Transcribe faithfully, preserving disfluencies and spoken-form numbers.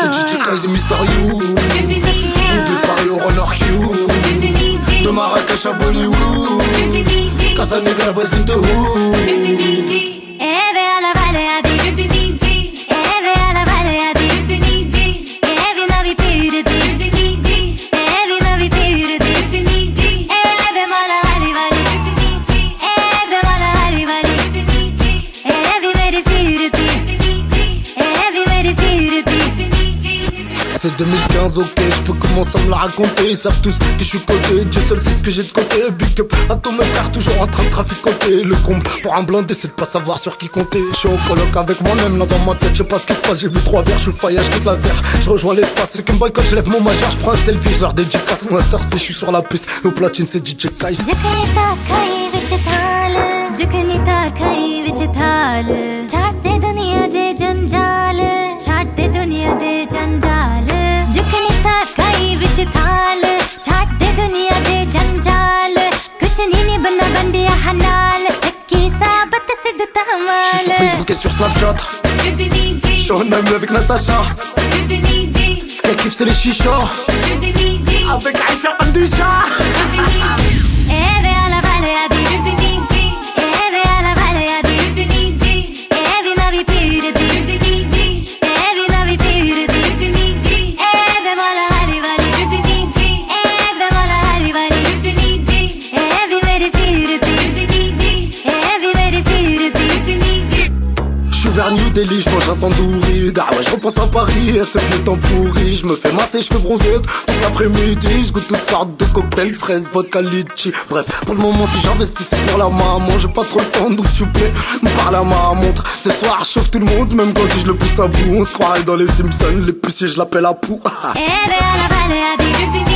C'est D J Kaiser Mysterio. De Paris au Runner Q. De Marrakech à Bollywood. Casa Negra was in the hood. Eve alla valle a di Eve alla valle a di Evi novi pirdi Evi novi pirdi Eve mala hali vali Eve mala hali vali Evi veri pirdi Evi veri pirdi. C'est deux mille quinze, ok, je peux commencer à me la raconter. Ils savent tous que je suis coté, Dieu seul sait ce que j'ai de côté. Big up à tous mes frères, toujours en train de traficoter. Le comble pour un blindé, c'est de pas savoir sur qui compter. Je suis en coloc avec moi-même, là dans ma tête, je sais pas ce qui se passe. J'ai bu trois verres, je suis faillage, je quitte la terre. Je rejoins l'espace, ceux qui me boycottent, je lève mon majeur. Je prends un selfie, je leur dédicace. Mon star, c'est je suis sur la piste. Au platine, c'est D J Kaiser. Jukanita kai vich thal Jukanita kai vich thal Chaatte duniya de janjal Chaatte duniya de janjal Jukanita kai vich thal Chaatte duniya de janjal Kuch nahi nahi banna bandiya hanal Takki sabat sid tamal. Je suis sur Facebook et sur Snapchat. Je suis en ami avec Natacha. Ce qu'elle kiffe, c'est les chichas. Avec Aïcha Andisha. Eve alla valle a di Eve alla valle a di Evi novi pirdi Evi novi pirdi Eve mala hali vali Eve mala hali vali Evi veri pirdi Evi veri pirdi. Je suis vers New Delhi, je mange un tandoori. Ah ouais, je repense à Paris, et ce vieux temps pourri. Je me fais masser, je fais bronzer toute l'après-midi. Je goûte toutes sortes de cocktails, fraises, vodka, litchi. Bref, pour le moment, si j'investis, c'est pour la maman. J'ai pas trop le temps, donc s'il vous plaît, me parle à ma montre. Ce soir, je chauffe tout le monde, même quand je le pousse à bout. On se croirait dans les Simpsons, les poussiers, je l'appelle à pou. Eve alla valle a di